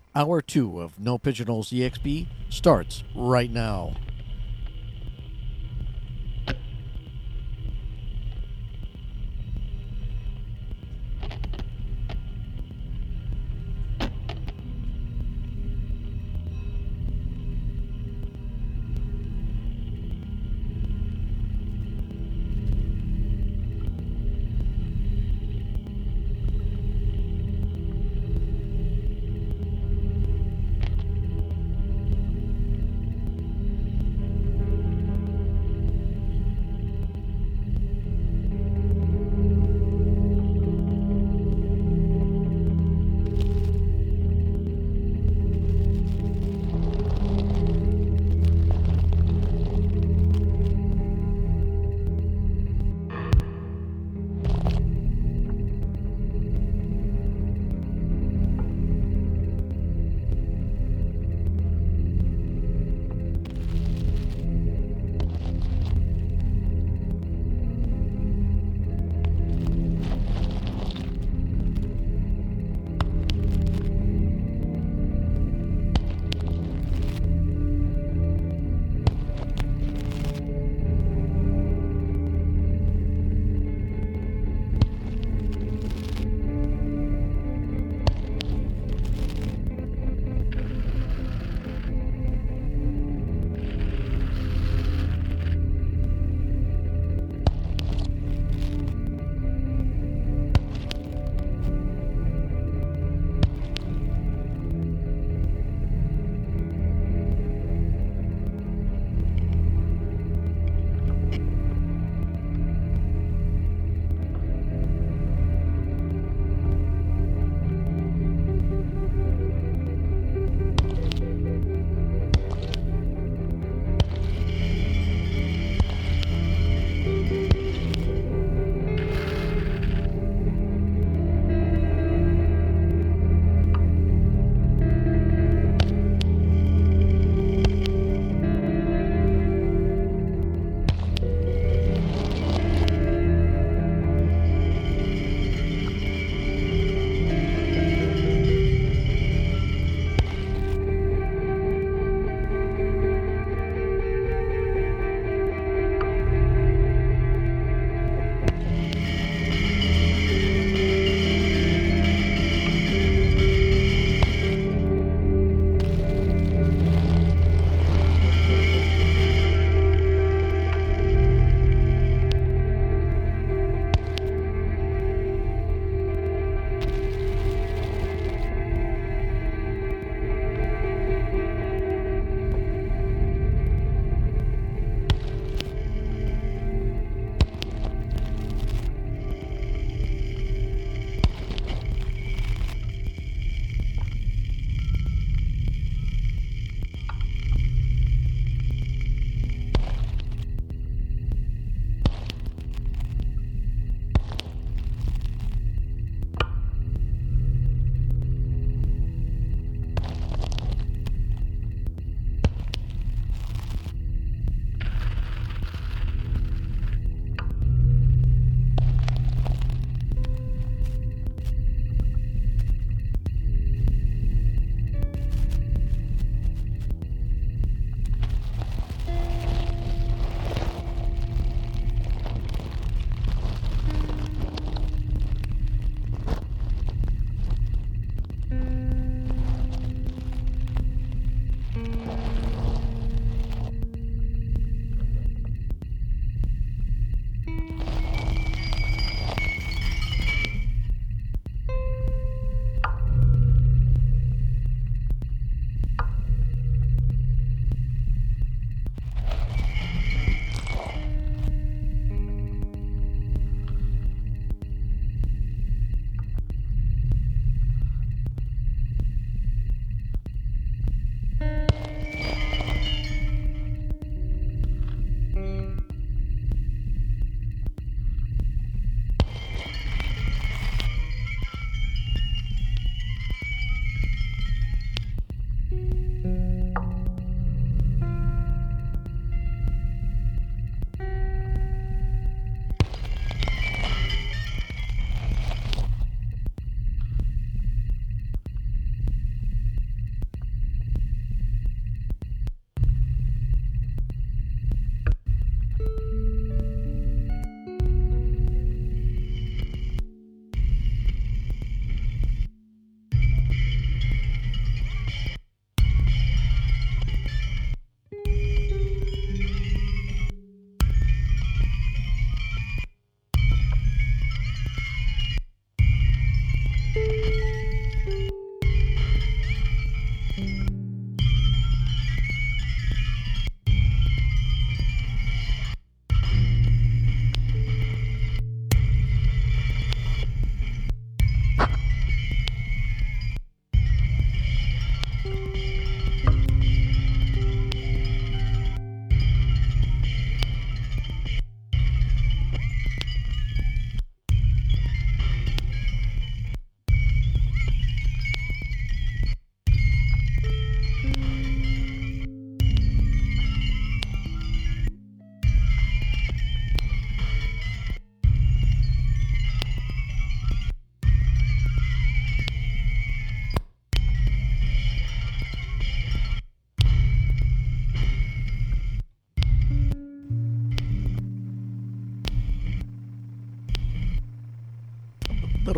Hour 2 of No Pigeonholes EXP starts right now.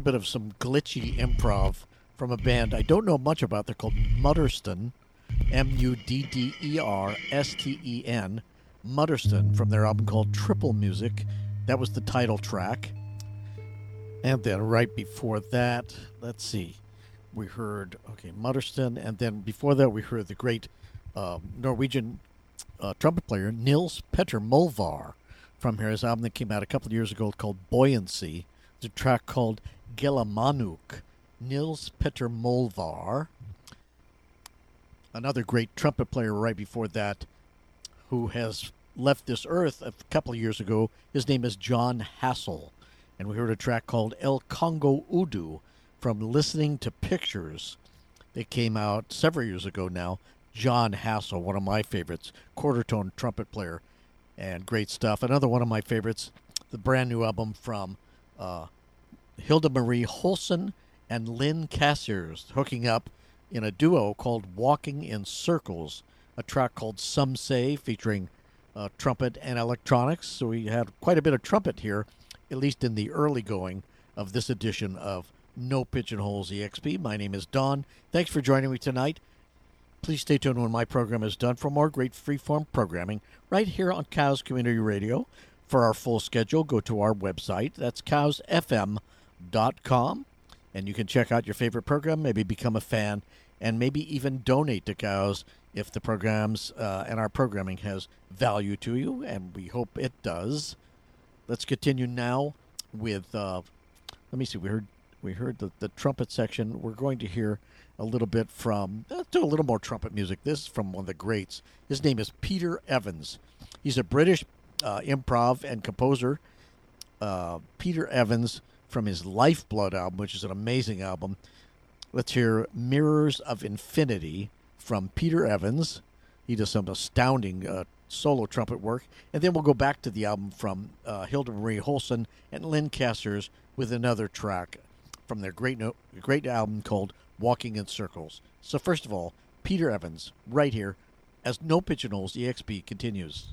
little bit of some glitchy improv from a band I don't know much about. They're called Muddersten, Muddersten, Muddersten, from their album called Triple Music. That was the title track. And then right before that, let's see, we heard, Muddersten, and then before that we heard the great Norwegian trumpet player Nils Petter Molvar from his album that came out a couple of years ago called Buoyancy. There's a track called Gelamanuk. Nils Petter Molvar. Another great trumpet player right before that who has left this earth a couple of years ago. His name is John Hassel. And we heard a track called El Congo Udu from Listening to Pictures. They came out several years ago now. John Hassel, one of my favorites, quarter-tone trumpet player, and great stuff. Another one of my favorites, the brand new album from Hilda Marie Holson and Lynn Cassiers, hooking up in a duo called Walking in Circles, a track called Some Say, featuring trumpet and electronics. So we had quite a bit of trumpet here, at least in the early going of this edition of No Pigeonholes EXP. My name is Don. Thanks for joining me tonight. Please stay tuned when my program is done for more great freeform programming right here on Cows Community Radio. For our full schedule, go to our website. That's cowsfm.com. And you can check out your favorite program, maybe become a fan, and maybe even donate to Cows if the programs and our programming has value to you, and we hope it does. Let's continue now with, let me see, we heard the trumpet section. We're going to hear a little bit from, do a little more trumpet music. This is from one of the greats. His name is Peter Evans. He's a British improv and composer. Peter Evans from his Lifeblood album, which is an amazing album. Let's hear Mirrors of Infinity from Peter Evans. He does some astounding solo trumpet work. And then we'll go back to the album from Hilda Marie Holson and Lynn Cassiers with another track from their great album called Walking in Circles. So first of all, Peter Evans, right here, as No Pigeonholes EXP continues.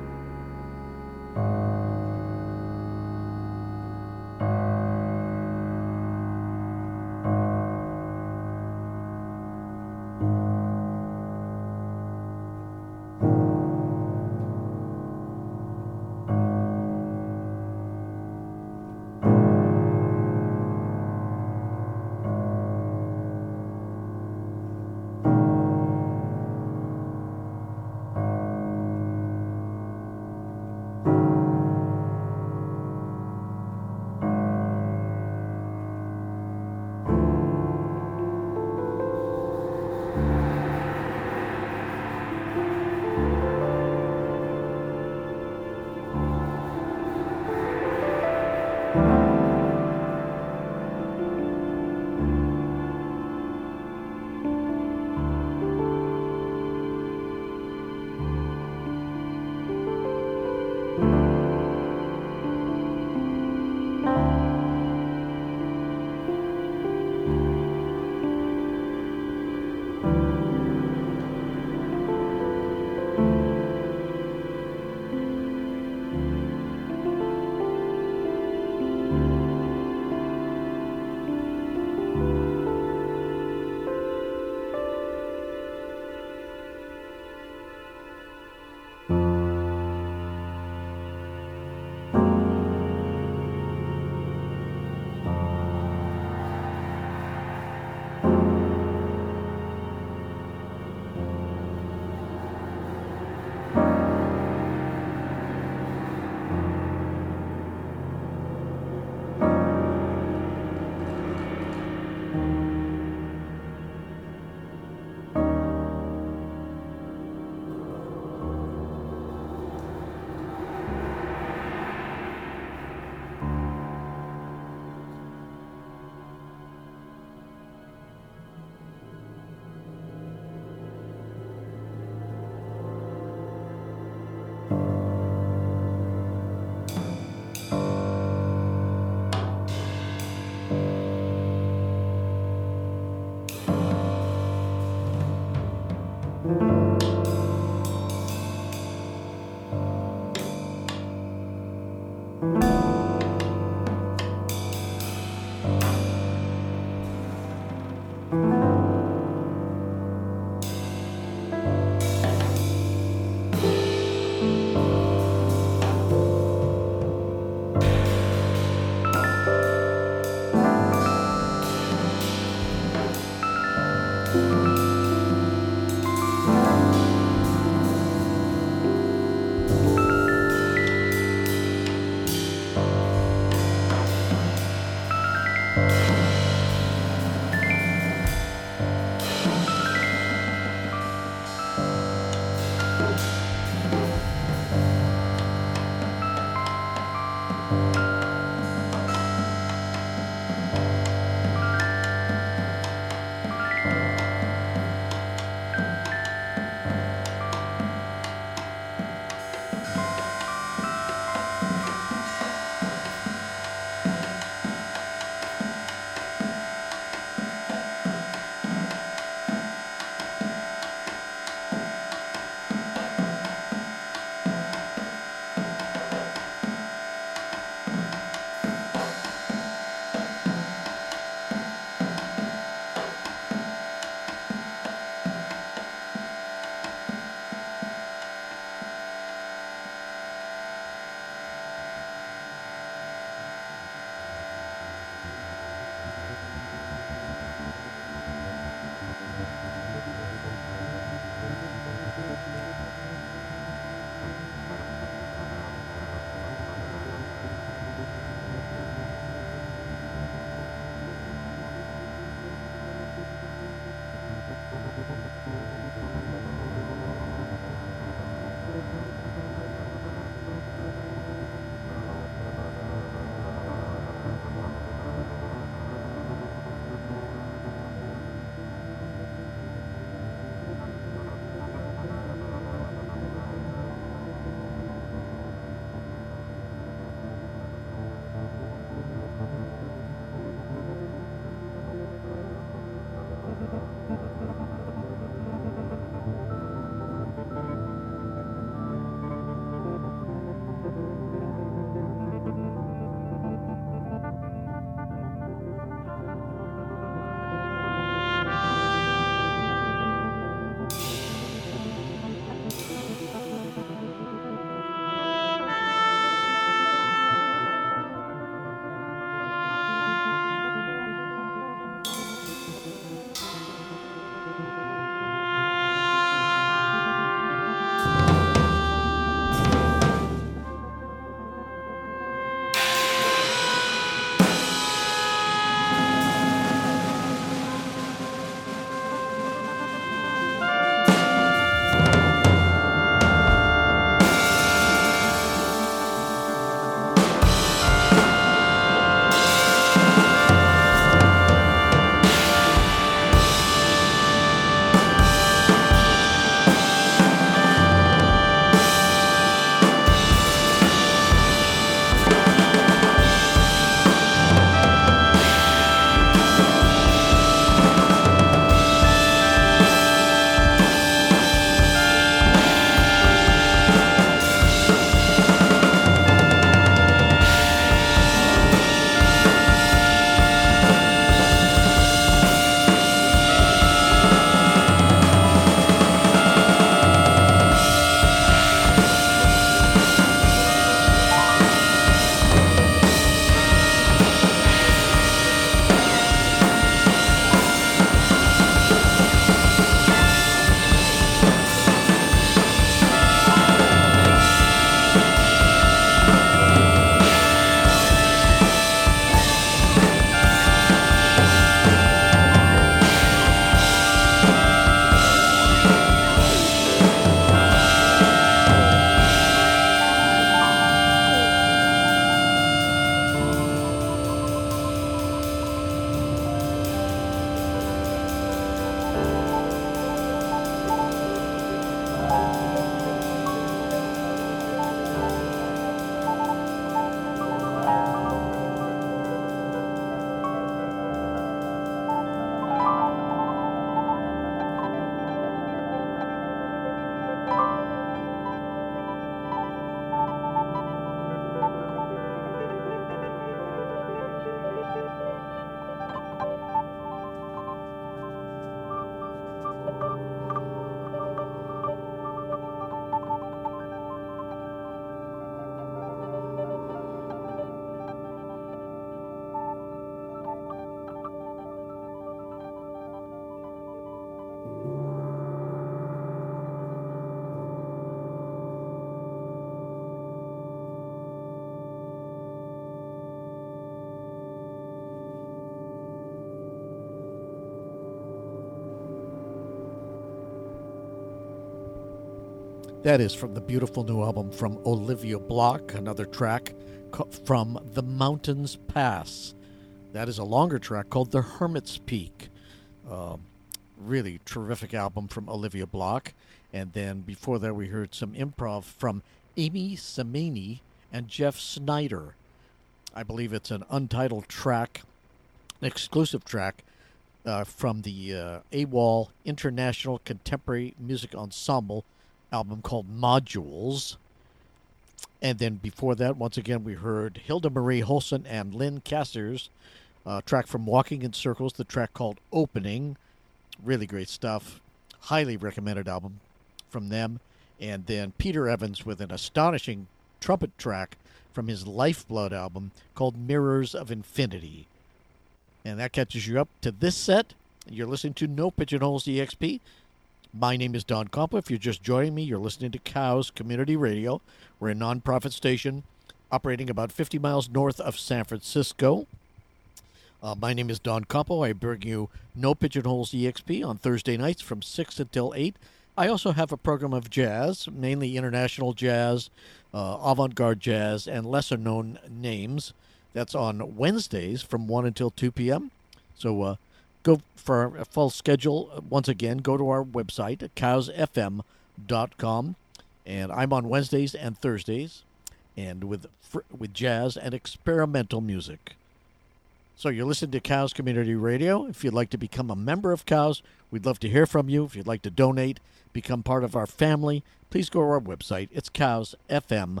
That is from the beautiful new album from Olivia Block, another track from The Mountains Pass. That is a longer track called The Hermit's Peak. Really terrific album from Olivia Block. And then before that, we heard some improv from Amy Semeni and Jeff Snyder. I believe it's an untitled track, an exclusive track from the AWOL International Contemporary Music Ensemble album called Modules. And then before that, once again, we heard Hilda Marie Holson and Lynn Cassers, track from Walking in Circles, the track called Opening. Really great stuff. Highly recommended album from them. And then Peter Evans with an astonishing trumpet track from his Lifeblood album called Mirrors of Infinity. And that catches you up to this set. You're listening to No Pigeonholes EXP. My name is Don Compa. If you're just joining me, you're listening to Cows Community Radio. We're a nonprofit station operating about 50 miles north of San Francisco. My name is Don Compo. I bring you No Pigeonholes EXP on Thursday nights from 6 until 8. I also have a program of jazz, mainly international jazz, avant-garde jazz, and lesser-known names. That's on Wednesdays from 1 until 2 p.m. So go for a full schedule. Once again, go to our website at cowsfm.com. And I'm on Wednesdays and Thursdays, and with jazz and experimental music. So you're listening to Cows Community Radio. If you'd like to become a member of Cows, we'd love to hear from you. If you'd like to donate, become part of our family, please go to our website. It's cowsfm.com.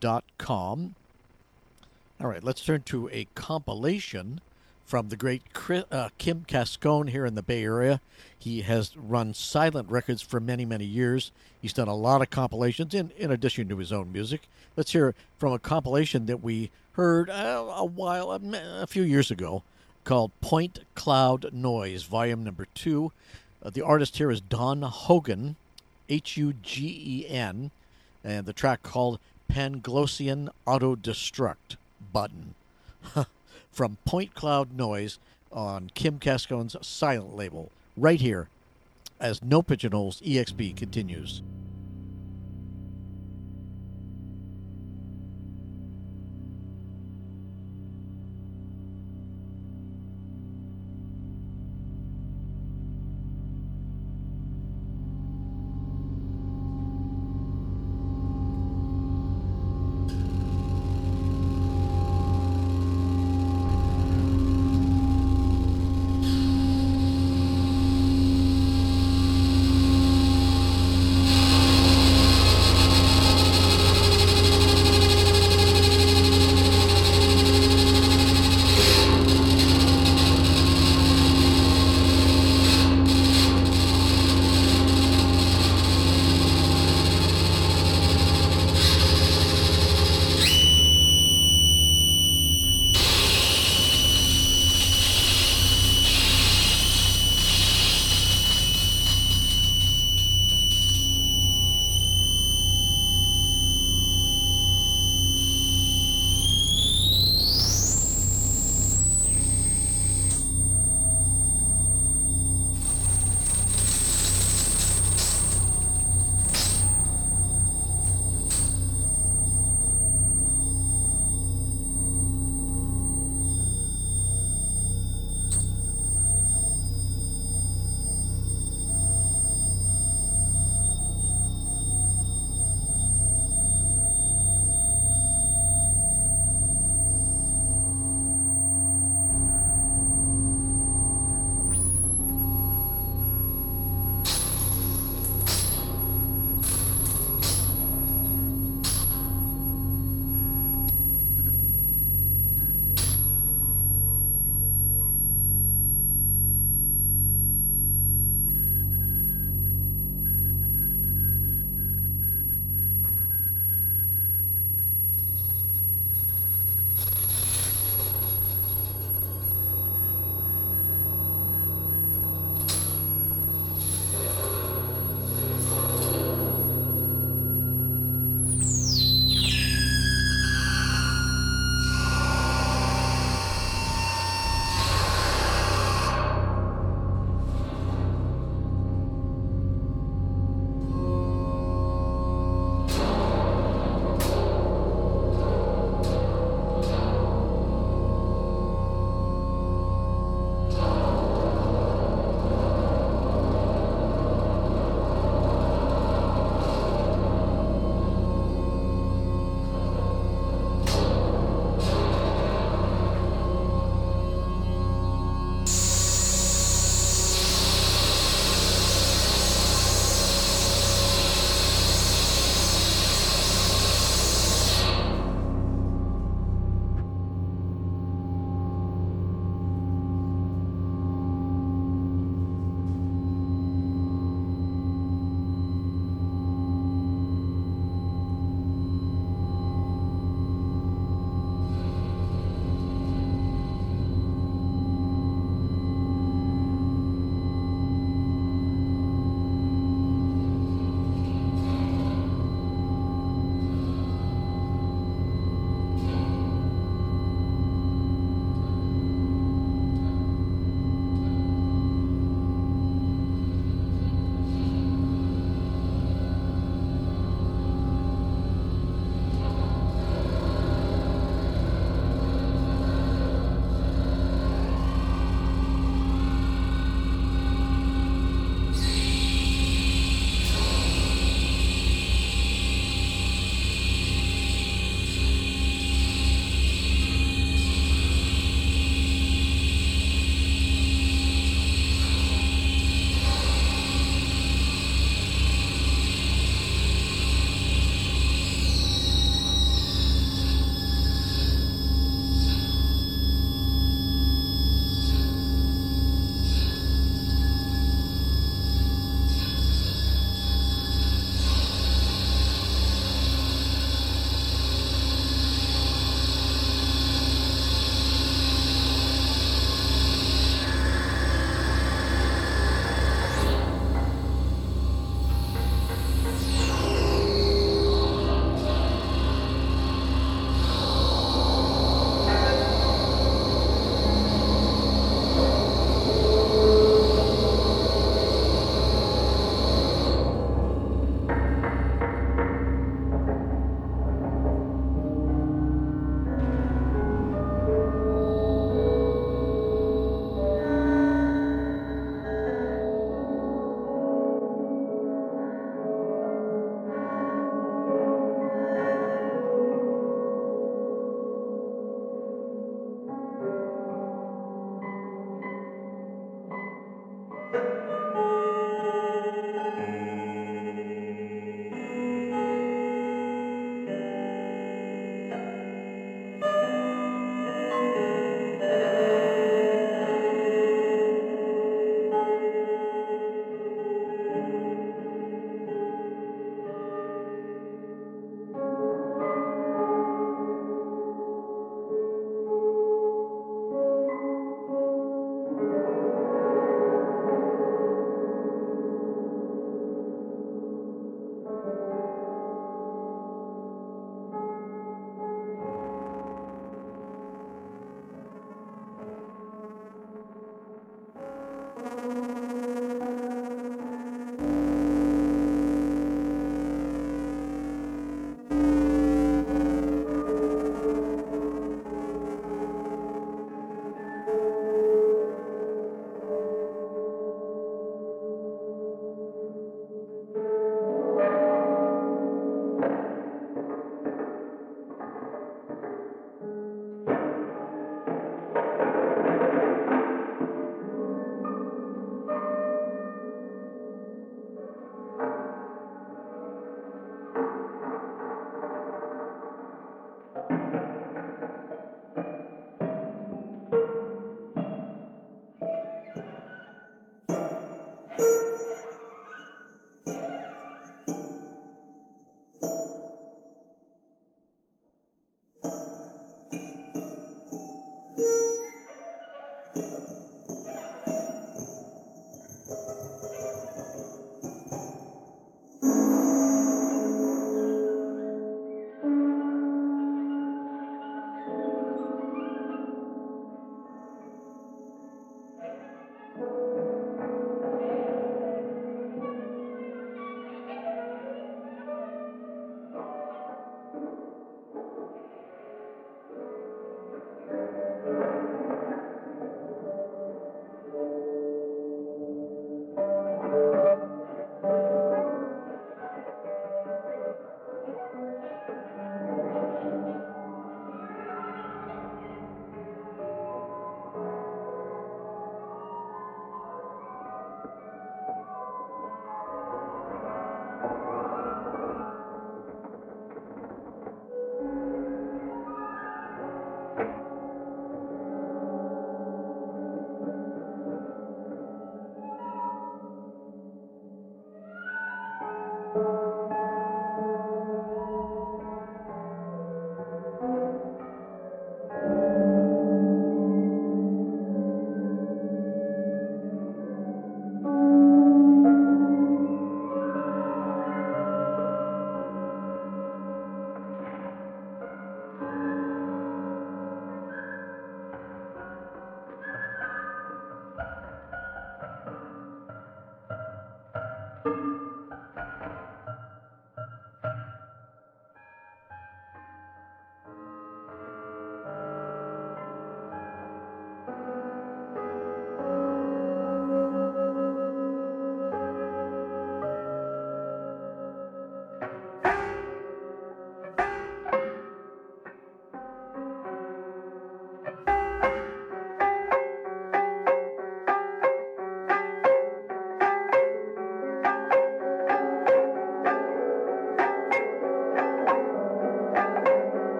All right, let's turn to a compilation from the great Kim Cascone here in the Bay Area. He has run Silent Records for many, many years. He's done a lot of compilations in addition to his own music. Let's hear from a compilation that we heard a few years ago called Point Cloud Noise, volume number 2. The artist here is Don Hogan, Hugen, and the track called Panglossian Autodestruct Button. From Point Cloud Noise on Kim Cascone's Silent label, right here as No Pigeonholes EXP continues.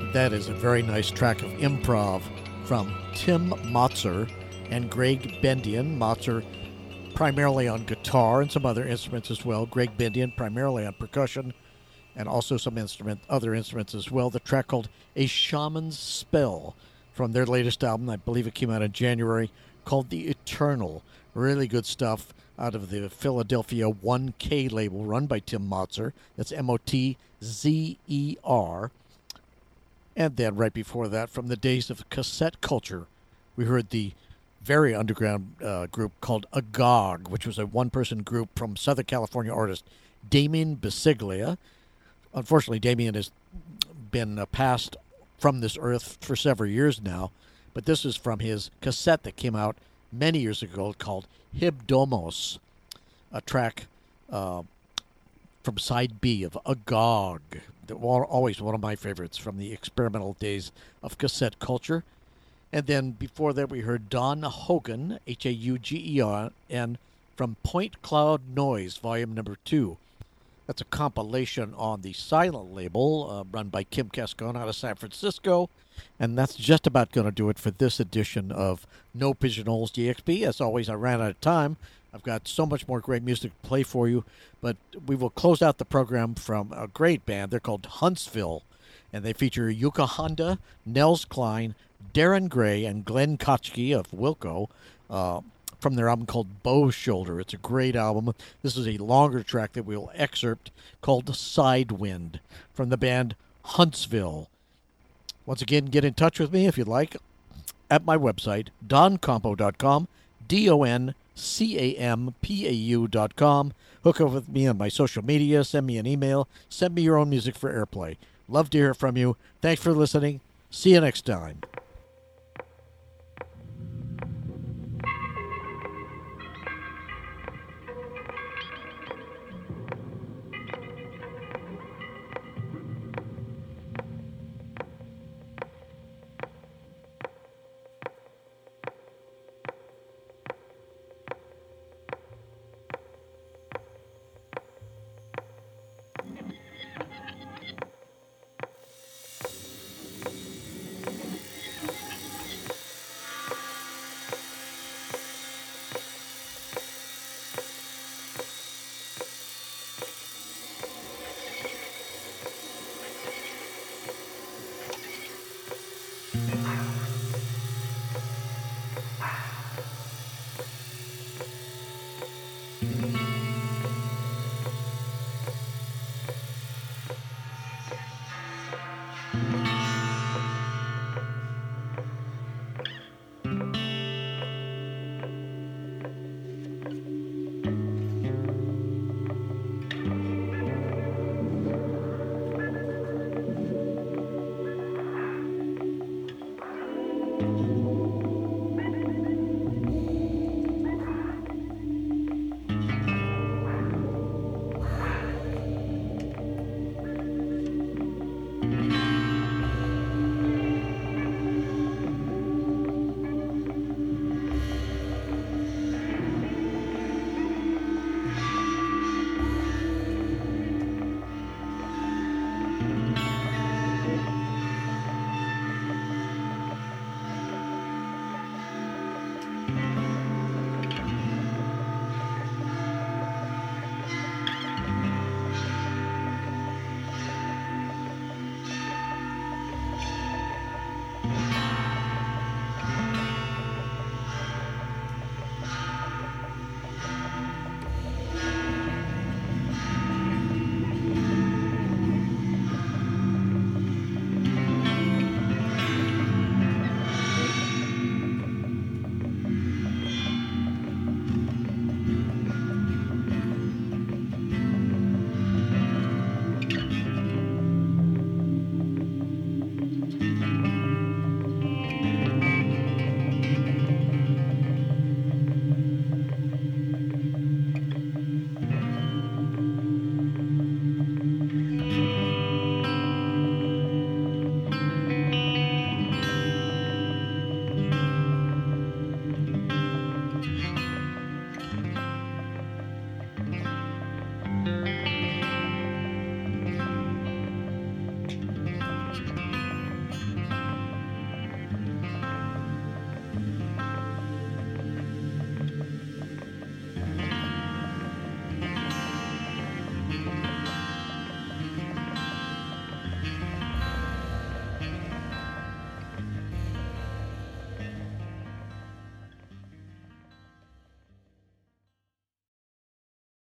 That is a very nice track of improv from Tim Motzer and Greg Bendian. Motzer primarily on guitar and some other instruments as well. Greg Bendian primarily on percussion and also some other instruments as well. The track called A Shaman's Spell from their latest album, I believe it came out in January, called The Eternal. Really good stuff out of the Philadelphia 1K label run by Tim Motzer. That's Motzer. And then right before that, from the days of cassette culture, we heard the very underground group called Agog, which was a one-person group from Southern California artist Damien Bisiglia. Unfortunately, Damien has been passed from this earth for several years now, but this is from his cassette that came out many years ago called Hibdomos, a track from side B of Agog. Always one of my favorites from the experimental days of cassette culture. And then before that, we heard Don Hogan, Haugen, from Point Cloud Noise, volume number 2. That's a compilation on the Silent label, run by Kim Cascone out of San Francisco. And that's just about going to do it for this edition of No Pigeonholes DXB. As always, I ran out of time. I've got so much more great music to play for you, but we will close out the program from a great band. They're called Huntsville, and they feature Yuka Honda, Nels Klein, Darren Gray, and Glenn Kotchke of Wilco from their album called Bow Shoulder. It's a great album. This is a longer track that we'll excerpt called Sidewind from the band Huntsville. Once again, get in touch with me if you'd like at my website, doncampo.com, DONCAMPAU.com. Hook up with me on my social media, send me an email, send me your own music for airplay. Love to hear from you. Thanks for listening. See you next time.